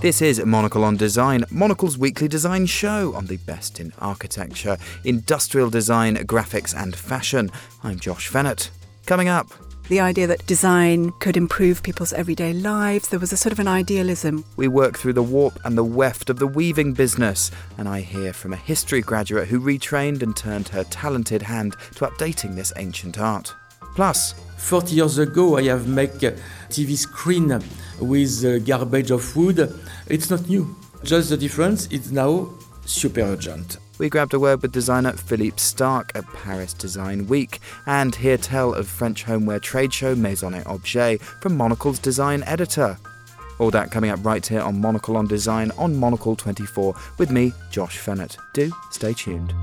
This is Monocle on Design, Monocle's weekly design show on the best in architecture, industrial design, graphics and fashion. I'm Josh Fennett. Coming up, the idea that design could improve people's everyday lives. There was a sort of an idealism. We work through the warp and the weft of the weaving business, and I hear from a history graduate who retrained and turned her talented hand to updating this ancient art. Plus, 40 years ago, I have made a TV screen with garbage of wood. It's not new. Just the difference is now super urgent. We grabbed a word with designer Philippe Starck at Paris Design Week and hear tell of French homeware trade show Maison et Objet from Monocle's design editor. All that coming up right here on Monocle on Design on Monocle 24 with me, Josh Fennett. Do stay tuned.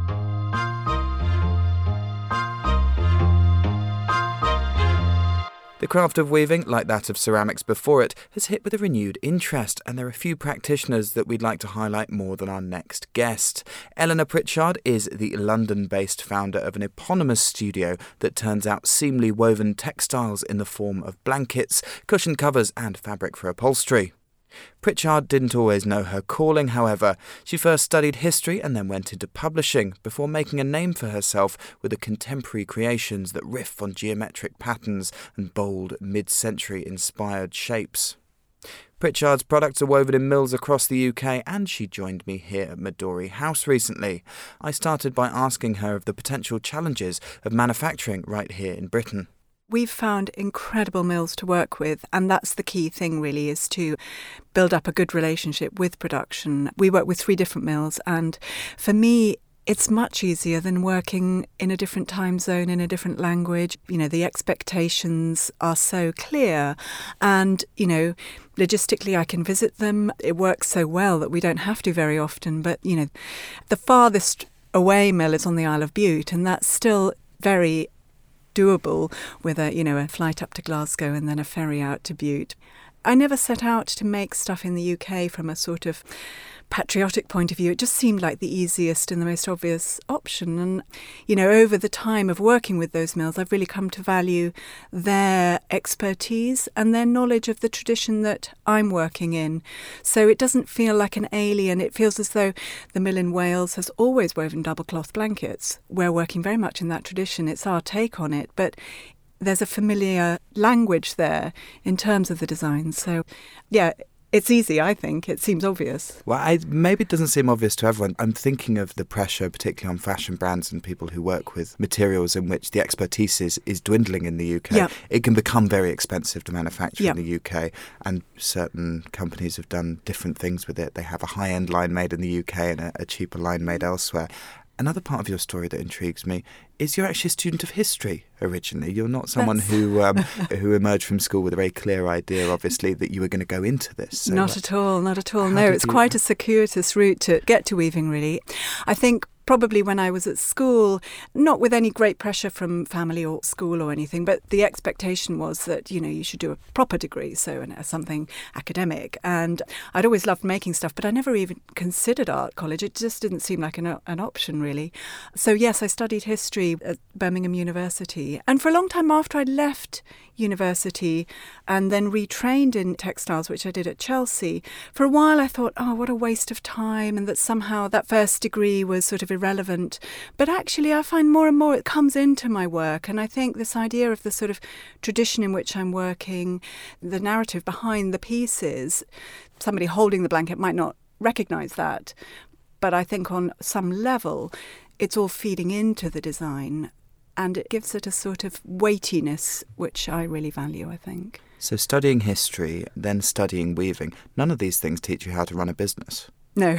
The craft of weaving, like that of ceramics before it, has hit with a renewed interest, and there are a few practitioners that we'd like to highlight more than our next guest. Eleanor Pritchard is the London-based founder of an eponymous studio that turns out seamlessly woven textiles in the form of blankets, cushion covers and fabric for upholstery. Pritchard didn't always know her calling, however. She first studied history and then went into publishing, before making a name for herself with the contemporary creations that riff on geometric patterns and bold, mid-century inspired shapes. Pritchard's products are woven in mills across the UK, and she joined me here at Midori House recently. I started by asking her of the potential challenges of manufacturing right here in Britain. We've found incredible mills to work with, and that's the key thing really, is to build up a good relationship with production. We work with 3 different mills, and for me, it's much easier than working in a different time zone, in a different language. You know, the expectations are so clear, and, you know, logistically I can visit them. It works so well that we don't have to very often, but, you know, the farthest away mill is on the Isle of Bute, and that's still very doable with a flight up to Glasgow and then a ferry out to Bute. I never set out to make stuff in the UK from a sort of patriotic point of view. It just seemed like the easiest and the most obvious option. And, you know, over the time of working with those mills, I've really come to value their expertise and their knowledge of the tradition that I'm working in. So it doesn't feel like an alien. It feels as though the mill in Wales has always woven double cloth blankets. We're working very much in that tradition. It's our take on it. But there's a familiar language there in terms of the design. So, yeah, it's easy, I think. It seems obvious. Well, maybe it doesn't seem obvious to everyone. I'm thinking of the pressure, particularly on fashion brands and people who work with materials in which the expertise is dwindling in the UK. Yep. It can become very expensive to manufacture Yep. in the UK, and certain companies have done different things with it. They have a high-end line made in the UK and a cheaper line made elsewhere. Another part of your story that intrigues me is you're actually a student of history originally. You're not someone who emerged from school with a very clear idea, obviously, that you were going to go into this. So not at all. No, it's quite a circuitous route to get to weaving, really. I think probably when I was at school, not with any great pressure from family or school or anything, but the expectation was that, you know, you should do a proper degree, so something academic. And I'd always loved making stuff, but I never even considered art college. It just didn't seem like an option, really. So, yes, I studied history at Birmingham University. And for a long time after I'd left university and then retrained in textiles, which I did at Chelsea, for a while I thought, oh, what a waste of time, and that somehow that first degree was sort of irrelevant. But actually I find more and more it comes into my work, and I think this idea of the sort of tradition in which I'm working, the narrative behind the pieces, somebody holding the blanket might not recognise that, but I think on some level it's all feeding into the design. And it gives it a sort of weightiness, which I really value, I think. So studying history, then studying weaving, none of these things teach you how to run a business. No.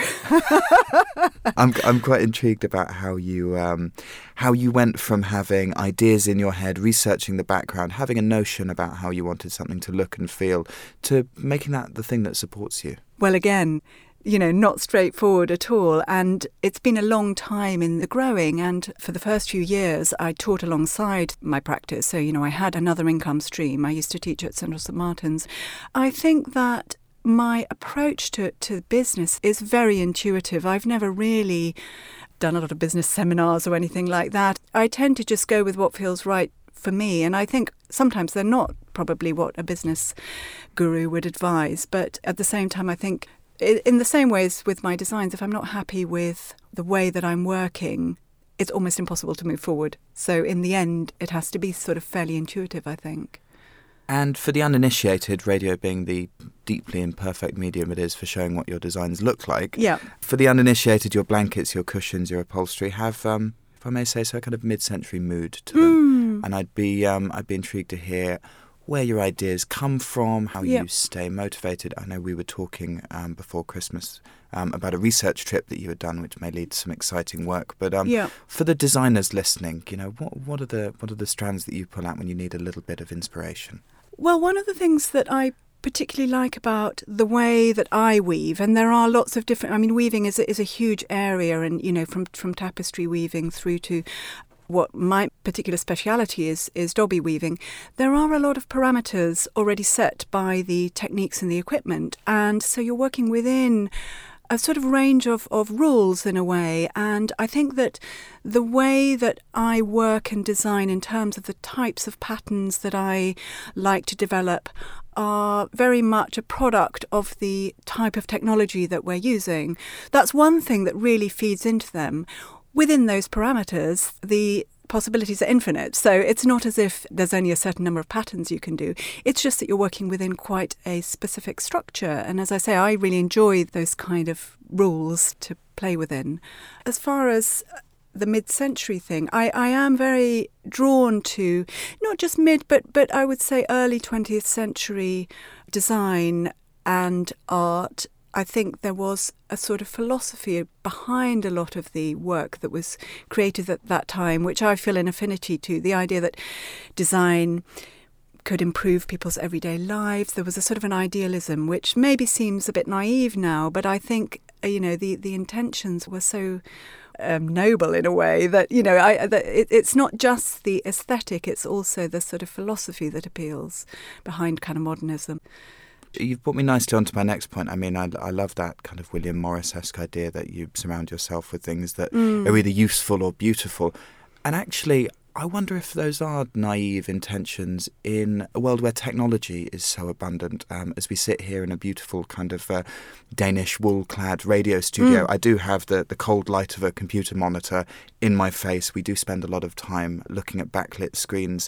I'm quite intrigued about how you went from having ideas in your head, researching the background, having a notion about how you wanted something to look and feel, to making that the thing that supports you. Well, again, you know, not straightforward at all. And it's been a long time in the growing. And for the first few years, I taught alongside my practice. So, you know, I had another income stream. I used to teach at Central St Martin's. I think that my approach to business is very intuitive. I've never really done a lot of business seminars or anything like that. I tend to just go with what feels right for me. And I think sometimes they're not probably what a business guru would advise. But at the same time, I think in the same way as with my designs, if I'm not happy with the way that I'm working, it's almost impossible to move forward. So in the end, it has to be sort of fairly intuitive, I think. And for the uninitiated, radio being the deeply imperfect medium it is for showing what your designs look like, for the uninitiated, your blankets, your cushions, your upholstery have, if I may say so, a kind of mid-century mood to them. And I'd be intrigued to hear where your ideas come from, how you stay motivated. I know we were talking before Christmas about a research trip that you had done, which may lead to some exciting work. But for the designers listening, what are the strands that you pull out when you need a little bit of inspiration? Well, one of the things that I particularly like about the way that I weave, and there are lots of different, I mean, weaving is a huge area, and, from tapestry weaving through to what my particular speciality is Dobby weaving. There are a lot of parameters already set by the techniques and the equipment, and so you're working within a sort of range of rules in a way. And I think that the way that I work and design in terms of the types of patterns that I like to develop are very much a product of the type of technology that we're using. That's one thing that really feeds into them. Within those parameters, the possibilities are infinite. So it's not as if there's only a certain number of patterns you can do. It's just that you're working within quite a specific structure. And as I say, I really enjoy those kind of rules to play within. As far as the mid-century thing, I am very drawn to not just but I would say early 20th century design and art. I think there was a sort of philosophy behind a lot of the work that was created at that time, which I feel an affinity to, the idea that design could improve people's everyday lives. There was a sort of an idealism, which maybe seems a bit naive now, but I think, the intentions were so noble in a way that, it's not just the aesthetic, it's also the sort of philosophy that appeals behind kind of modernism. You've brought me nicely onto my next point. I mean, I love that kind of William Morris-esque idea that you surround yourself with things that are either useful or beautiful. And actually, I wonder if those are naive intentions in a world where technology is so abundant. As we sit here in a beautiful kind of Danish wool-clad radio studio, I do have the cold light of a computer monitor in my face. We do spend a lot of time looking at backlit screens.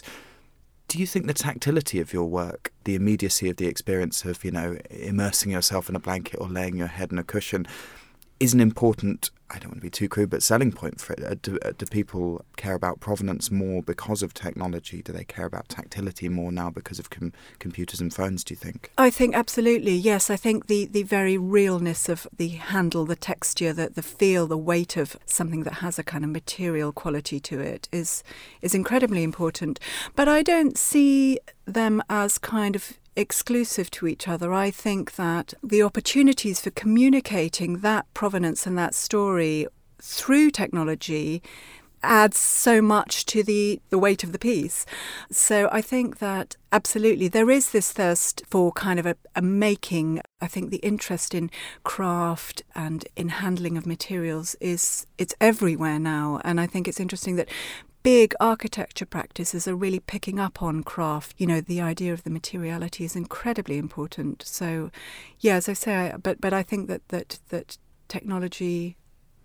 Do you think the tactility of your work, the immediacy of the experience of, immersing yourself in a blanket or laying your head in a cushion is an important, I don't want to be too crude, but selling point for it? Do people care about provenance more because of technology? Do they care about tactility more now because of computers and phones, do you think? I think absolutely, yes. I think the very realness of the handle, the texture, the feel, the weight of something that has a kind of material quality to it is incredibly important. But I don't see them as kind of exclusive to each other. I think that the opportunities for communicating that provenance and that story through technology adds so much to the weight of the piece. So I think that absolutely there is this thirst for kind of a making. I think the interest in craft and in handling of materials it's everywhere now. And I think it's interesting that big architecture practices are really picking up on craft. The idea of the materiality is incredibly important. So, yeah, as I say, but I think that technology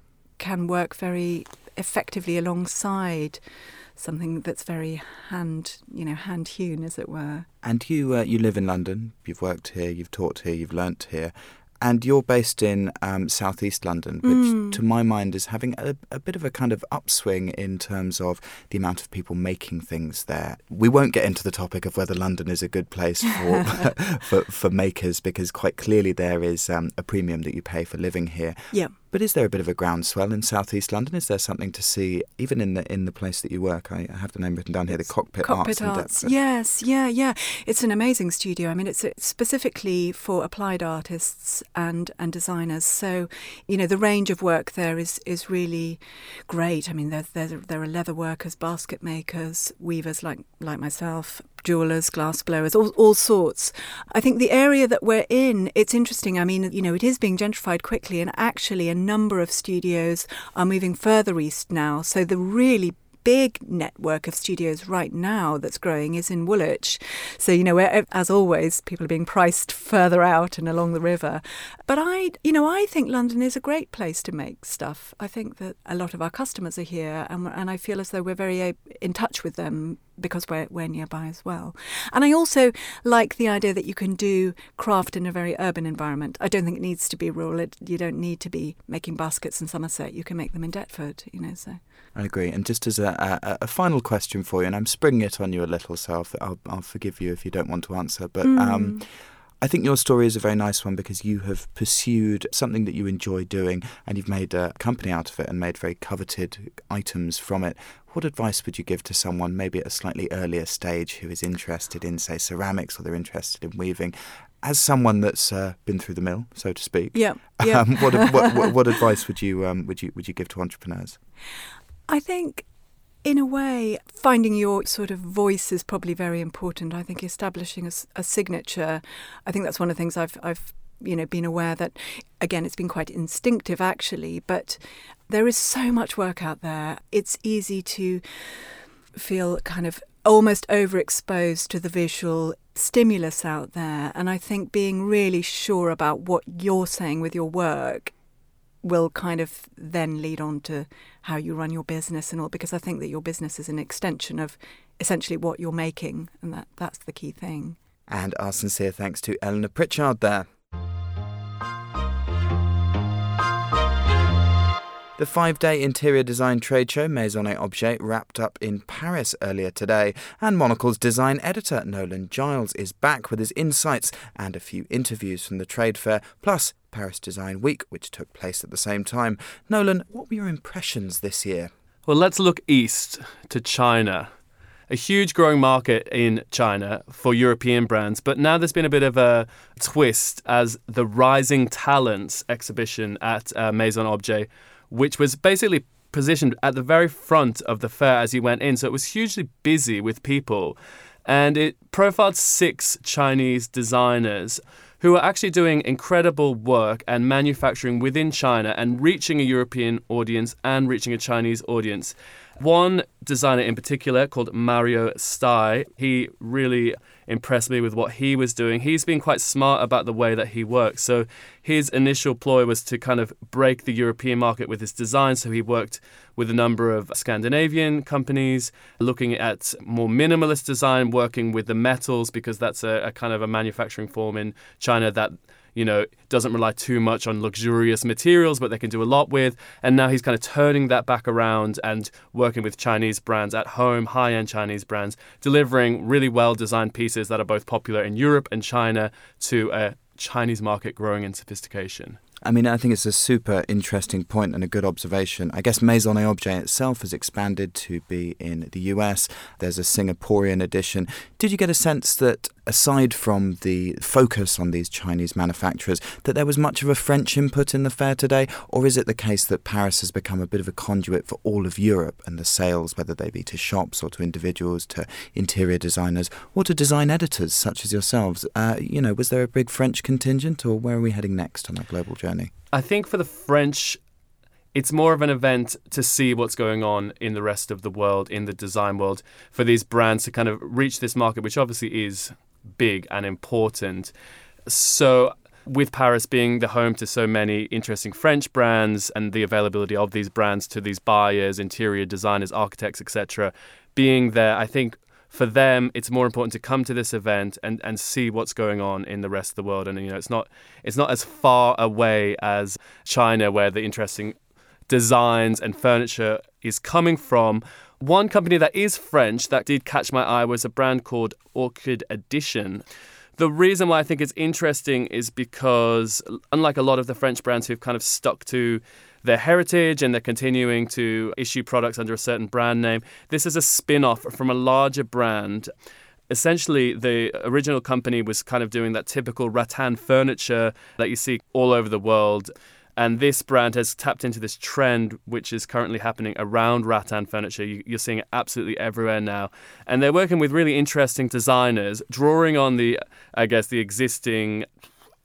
can work very effectively alongside something that's very hand hewn, as it were. And you live in London. You've worked here. You've taught here. You've learnt here. And you're based in southeast London, which to my mind is having a bit of a kind of upswing in terms of the amount of people making things there. We won't get into the topic of whether London is a good place for makers, because quite clearly there is a premium that you pay for living here. Yeah. But is there a bit of a groundswell in southeast London? Is there something to see, even in the place that you work? I have the name written down here, the Cockpit Arts in Deptford. Yes, yeah. It's an amazing studio. I mean, it's specifically for applied artists and designers. So, the range of work there is really great. I mean, there are leather workers, basket makers, weavers like myself, jewellers, glass blowers, all sorts. I think the area that we're in, it's interesting. I mean, it is being gentrified quickly, and actually a number of studios are moving further east now. So the really big network of studios right now that's growing is in Woolwich. So, where, as always, people are being priced further out and along the river. But I think London is a great place to make stuff. I think that a lot of our customers are here, and I feel as though we're very in touch with them because we're nearby as well. And I also like the idea that you can do craft in a very urban environment. I don't think it needs to be rural. You don't need to be making baskets in Somerset. You can make them in Deptford, so. I agree. And just as a final question for you, and I'm springing it on you a little, so I'll forgive you if you don't want to answer, but I think your story is a very nice one because you have pursued something that you enjoy doing and you've made a company out of it and made very coveted items from it. What advice would you give to someone maybe at a slightly earlier stage who is interested in, say, ceramics, or they're interested in weaving? As someone that's been through the mill, so to speak, what advice would you give to entrepreneurs? I think, in a way, finding your sort of voice is probably very important. I think establishing a signature, I think that's one of the things I've been aware that, again, it's been quite instinctive actually, but there is so much work out there. It's easy to feel kind of almost overexposed to the visual stimulus out there. And I think being really sure about what you're saying with your work will kind of then lead on to how you run your business and all, because I think that your business is an extension of essentially what you're making, and that's the key thing. And our sincere thanks to Eleanor Pritchard there. The 5-day interior design trade show Maison et Objet wrapped up in Paris earlier today, and Monocle's design editor Nolan Giles is back with his insights and a few interviews from the trade fair, plus Paris Design Week, which took place at the same time. Nolan, what were your impressions this year? Well, let's look east to China. A huge growing market in China for European brands, but now there's been a bit of a twist as the Rising Talents exhibition at Maison Objet, which was basically positioned at the very front of the fair as you went in. So it was hugely busy with people. And it profiled 6 Chinese designers who are actually doing incredible work and manufacturing within China and reaching a European audience and reaching a Chinese audience. One designer in particular called Mario Stai, he really impressed me with what he was doing. He's been quite smart about the way that he works. So his initial ploy was to kind of break the European market with his design. So he worked with a number of Scandinavian companies, looking at more minimalist design, working with the metals, because that's a kind of a manufacturing form in China that doesn't rely too much on luxurious materials, but they can do a lot with. And now he's kind of turning that back around and working with Chinese brands at home, high-end Chinese brands, delivering really well-designed pieces that are both popular in Europe and China to a Chinese market growing in sophistication. I mean, I think it's a super interesting point and a good observation. I guess Maison et Objet itself has expanded to be in the US. There's a Singaporean edition. Did you get a sense that, aside from the focus on these Chinese manufacturers, that there was much of a French input in the fair today? Or is it the case that Paris has become a bit of a conduit for all of Europe and the sales, whether they be to shops or to individuals, to interior designers, or to design editors such as yourselves? Was there a big French contingent, or where are we heading next on our global journey? I think for the French, it's more of an event to see what's going on in the rest of the world, in the design world, for these brands to kind of reach this market, which obviously is big and important. So with Paris being the home to so many interesting French brands and the availability of these brands to these buyers, interior designers, architects, etc., being there, I think for them, it's more important to come to this event and see what's going on in the rest of the world. And it's not as far away as China, where the interesting designs and furniture is coming from. One company that is French that did catch my eye was a brand called Orchid Edition. The reason why I think it's interesting is because, unlike a lot of the French brands who've kind of stuck to their heritage and they're continuing to issue products under a certain brand name, this is a spin-off from a larger brand. Essentially, the original company was kind of doing that typical rattan furniture that you see all over the world. And this brand has tapped into this trend, which is currently happening around rattan furniture. You're seeing it absolutely everywhere now. And they're working with really interesting designers, drawing on the existing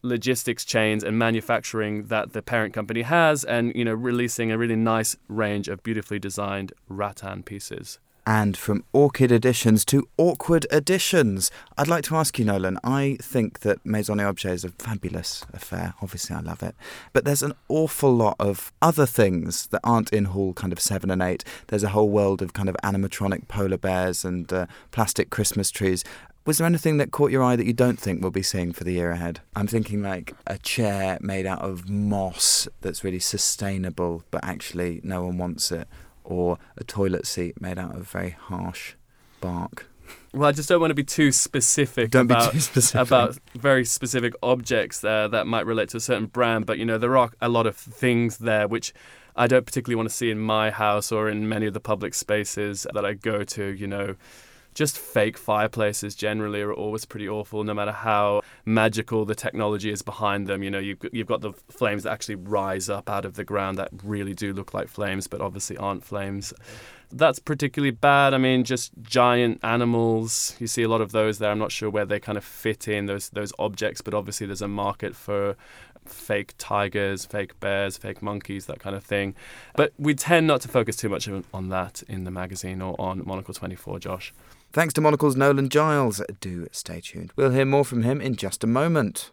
logistics chains and manufacturing that the parent company has, and, you know, releasing a really nice range of beautifully designed rattan pieces. And from orchid editions to awkward editions. I'd like to ask you, Nolan, I think that Maison et Objet is a fabulous affair. Obviously, I love it. But there's an awful lot of other things that aren't in Hall kind of 7 and 8. There's a whole world of kind of animatronic polar bears and plastic Christmas trees. Was there anything that caught your eye that you don't think we'll be seeing for the year ahead? I'm thinking like a chair made out of moss that's really sustainable, but actually no one wants it. Or a toilet seat made out of very harsh bark. Well, I just don't want to be too specific about very specific objects there that might relate to a certain brand. But, you know, there are a lot of things there which I don't particularly want to see in my house or in many of the public spaces that I go to, you know. Just fake fireplaces generally are always pretty awful, no matter how magical the technology is behind them. You know, you've got the flames that actually rise up out of the ground that really do look like flames, but obviously aren't flames. That's particularly bad. I mean, just giant animals. You see a lot of those there. I'm not sure where they kind of fit in, those objects, but obviously there's a market for fake tigers, fake bears, fake monkeys, that kind of thing. But we tend not to focus too much on that in the magazine or on Monocle 24, Josh. Thanks to Monocle's Nolan Giles. Do stay tuned. We'll hear more from him in just a moment.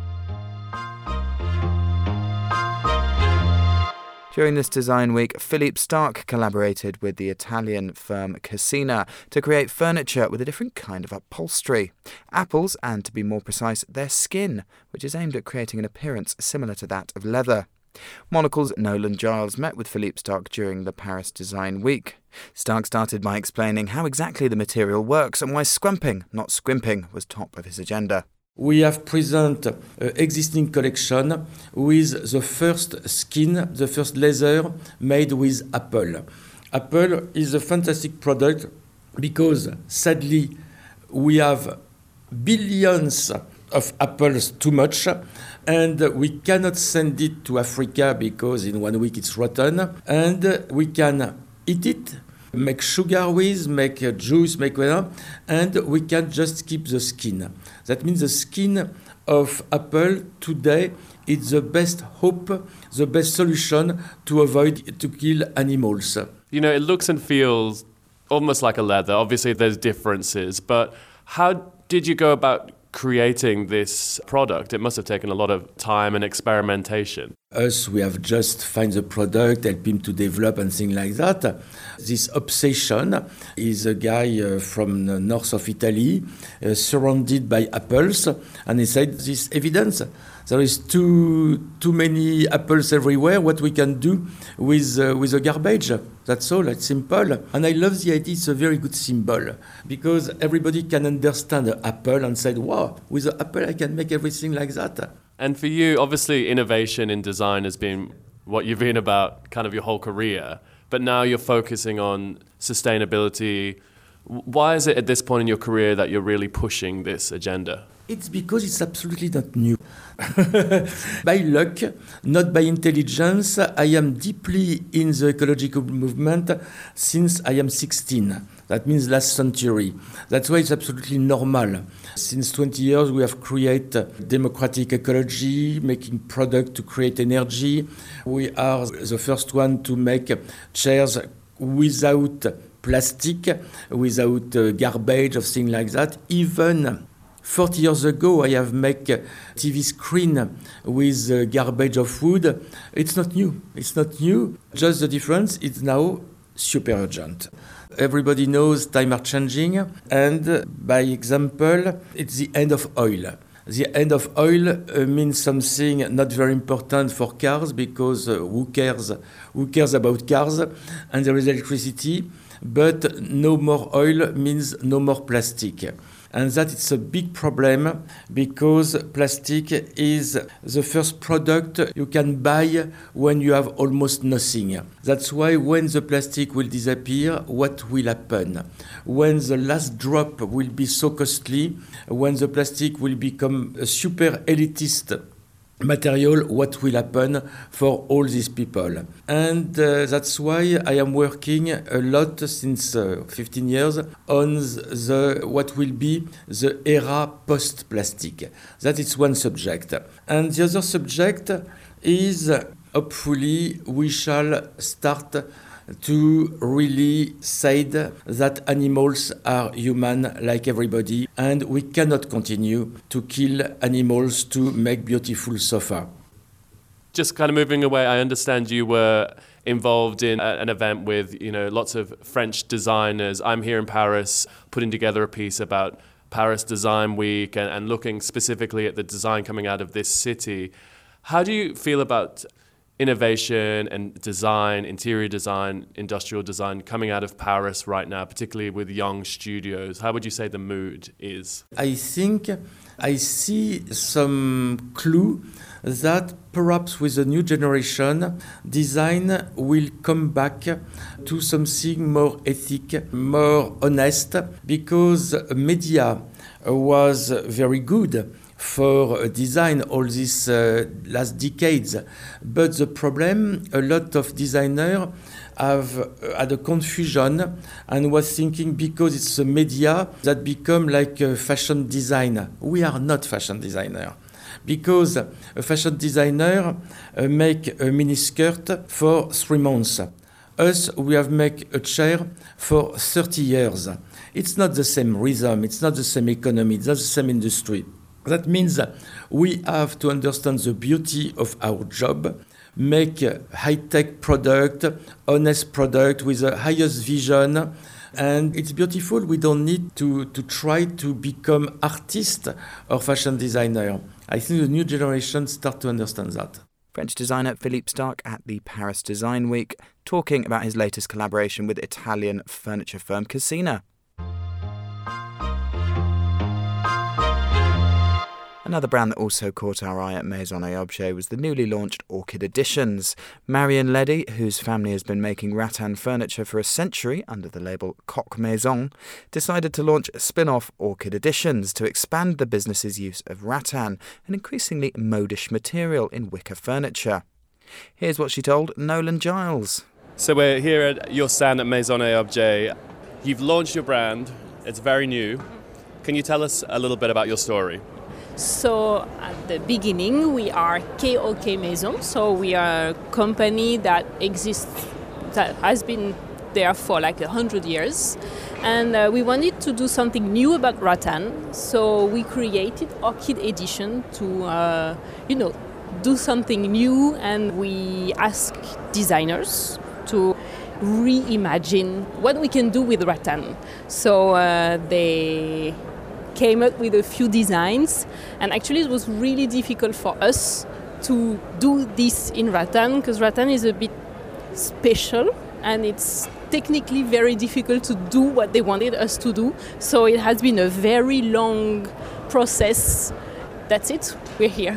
During this design week, Philippe Starck collaborated with the Italian firm Cassina to create furniture with a different kind of upholstery. Apples, and to be more precise, their skin, which is aimed at creating an appearance similar to that of leather. Monocle's Nolan Giles met with Philippe Starck during the Paris Design Week. Starck started by explaining how exactly the material works and why scrumping, not scrimping, was top of his agenda. We have presented an existing collection with the first skin, the first leather made with apple. Apple is a fantastic product because, sadly, we have billions of apples too much, and we cannot send it to Africa because in 1 week it's rotten, and we can eat it, make sugar with, make juice, make whatever, and we can just keep the skin. That means the skin of apple today is the best hope, the best solution to avoid to kill animals. You know, it looks and feels almost like a leather. Obviously there's differences, but how did you go about creating this product? It must have taken a lot of time and experimentation. Us, we have just find the product, help him to develop and things like that. This obsession is a guy from the north of Italy, surrounded by apples, and he said, this evidence, there is too many apples everywhere, what we can do with the garbage. That's all, it's simple. And I love the idea, it's a very good symbol, because everybody can understand the apple and say, wow, with the apple I can make everything like that. And for you, obviously, innovation in design has been what you've been about kind of your whole career. But now you're focusing on sustainability. Why is it at this point in your career that you're really pushing this agenda? It's because it's absolutely not new. By luck, not by intelligence, I am deeply in the ecological movement since I am 16. That means last century. That's why it's absolutely normal. Since 20 years, we have created democratic ecology, making products to create energy. We are the first one to make chairs without plastic, without garbage or things like that. Even 40 years ago, I have made a TV screen with garbage of wood. It's not new. It's not new. Just the difference, it's now super urgent. Everybody knows times are changing, and by example, it's the end of oil. The end of oil means something not very important for cars, because who cares about cars, and there is electricity, but no more oil means no more plastic. And that it's a big problem, because plastic is the first product you can buy when you have almost nothing. That's why when the plastic will disappear, what will happen? When the last drop will be so costly, when the plastic will become a super elitist material, what will happen for all these people. And that's why I am working a lot since 15 years on what will be the era post-plastic. That is one subject. And the other subject is, hopefully, we shall start to really say that animals are human like everybody, and we cannot continue to kill animals to make beautiful sofa. Just kind of moving away, I understand you were involved in an event with, lots of French designers. I'm here in Paris putting together a piece about Paris Design Week and looking specifically at the design coming out of this city. How do you feel about innovation and design, interior design, industrial design coming out of Paris right now, particularly with young studios? How would you say the mood is? I think I see some clue that perhaps with the new generation, design will come back to something more ethic, more honest, because media was very good for design all these last decades. But the problem, a lot of designers have had a confusion and was thinking because it's the media that become like a fashion design. We are not fashion designer. Because a fashion designer make a miniskirt for 3 months. Us, we have make a chair for 30 years. It's not the same rhythm, it's not the same economy, it's not the same industry. That means we have to understand the beauty of our job, make a high-tech product, honest product with the highest vision, and it's beautiful. We don't need to try to become artist or fashion designer. I think the new generation start to understand that. French designer Philippe Starck at the Paris Design Week, talking about his latest collaboration with Italian furniture firm Cassina. Another brand that also caught our eye at Maison et Objet was the newly launched Orchid Editions. Marion Leddy, whose family has been making rattan furniture for a century under the label Coq Maison, decided to launch a spin-off Orchid Editions to expand the business's use of rattan, an increasingly modish material in wicker furniture. Here's what she told Nolan Giles. So we're here at your stand at Maison et Objet. You've launched your brand. It's very new. Can you tell us a little bit about your story? So at the beginning, we are KOK Maison. So we are a company that exists, that has been there for like 100 years. And we wanted to do something new about rattan. So we created Orchid Edition to, do something new. And we asked designers to reimagine what we can do with rattan. So they came up with a few designs, and actually it was really difficult for us to do this in rattan because rattan is a bit special and it's technically very difficult to do what they wanted us to do. So it has been a very long process. That's it, we're here.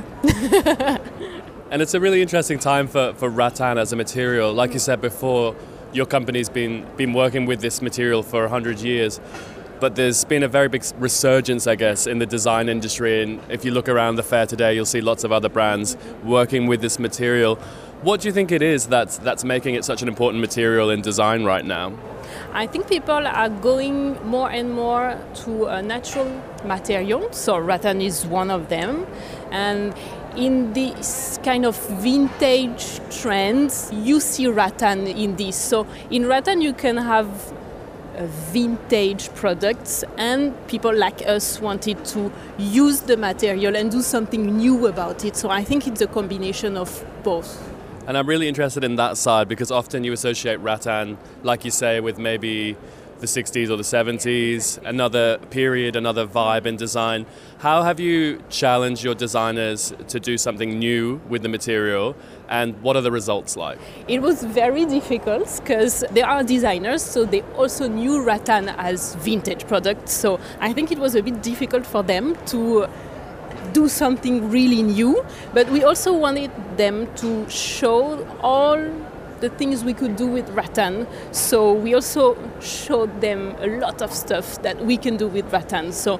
And it's a really interesting time for rattan as a material. Like you said before, your company's been working with this material for 100 years. But there's been a very big resurgence, I guess, in the design industry. And if you look around the fair today, you'll see lots of other brands working with this material. What do you think it is that's making it such an important material in design right now? I think people are going more and more to a natural material. So rattan is one of them. And in this kind of vintage trends, you see rattan in this. So in rattan, you can have vintage products, and people like us wanted to use the material and do something new about it. So I think it's a combination of both. And I'm really interested in that side because often you associate rattan, like you say, with maybe the 60s or the 70s, another period, another vibe in design. How have you challenged your designers to do something new with the material, and what are the results like? It was very difficult because they are designers, so they also knew rattan as vintage products. So I think it was a bit difficult for them to do something really new, but we also wanted them to show all the things we could do with rattan. So we also showed them a lot of stuff that we can do with rattan. So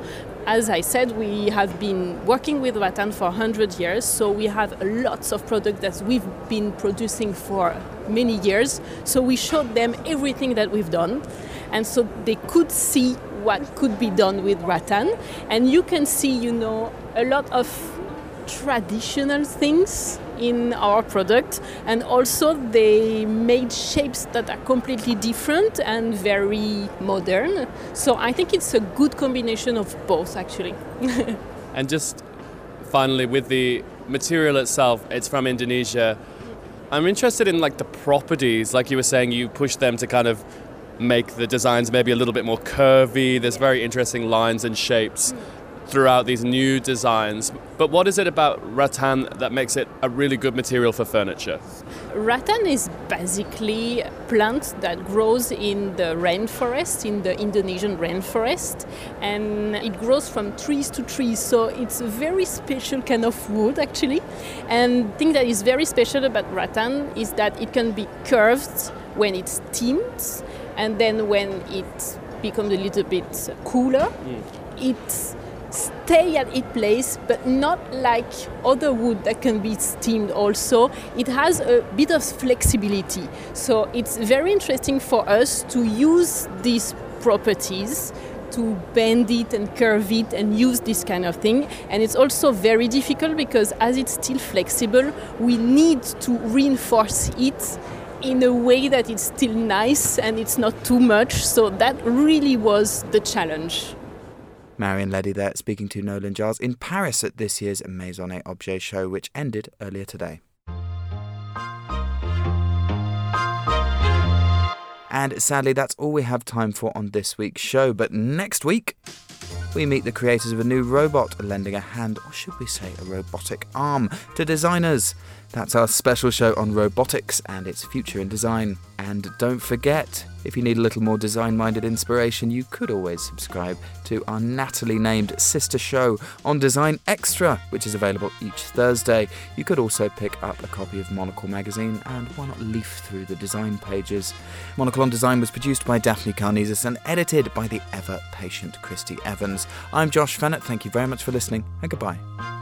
as I said, we have been working with rattan for 100 years, so we have lots of products that we've been producing for many years. So we showed them everything that we've done, and so they could see what could be done with rattan. And you can see, a lot of traditional things in our product, and also they made shapes that are completely different and very modern. So I think it's a good combination of both, actually. And just finally, with the material itself, it's from Indonesia. I'm interested in the properties, like you were saying, you push them to kind of make the designs maybe a little bit more curvy. There's very interesting lines and shapes throughout these new designs. But what is it about rattan that makes it a really good material for furniture? Rattan is basically a plant that grows in the rainforest, in the Indonesian rainforest, and it grows from trees to trees, so it's a very special kind of wood, actually. And the thing that is very special about rattan is that it can be curved when it's steamed, and then when it becomes a little bit cooler, it stay at its place, but not like other wood that can be steamed also. It has a bit of flexibility. So it's very interesting for us to use these properties to bend it and curve it and use this kind of thing. And it's also very difficult because as it's still flexible, we need to reinforce it in a way that it's still nice and it's not too much. So that really was the challenge. Marion Leddy there, speaking to Nolan Giles in Paris at this year's Maison et Objets show, which ended earlier today. And sadly, that's all we have time for on this week's show. But next week, we meet the creators of a new robot, lending a hand, or should we say a robotic arm, to designers. That's our special show on robotics and its future in design. And don't forget, if you need a little more design-minded inspiration, you could always subscribe to our Natalie-named sister show on Design Extra, which is available each Thursday. You could also pick up a copy of Monocle magazine, and why not leaf through the design pages. Monocle on Design was produced by Daphne Carnesis and edited by the ever-patient Christy Evans. I'm Josh Fennett. Thank you very much for listening, and goodbye.